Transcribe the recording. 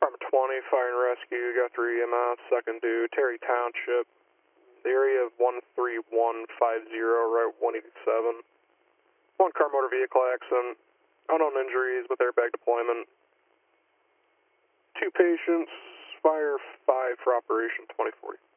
Department 20, Fire and Rescue, got 3 EMS, second due, Terry Township, the area of 13150, Route 187. One car motor vehicle accident, unknown injuries with airbag deployment. 2 patients, fire 5 for operation 2040.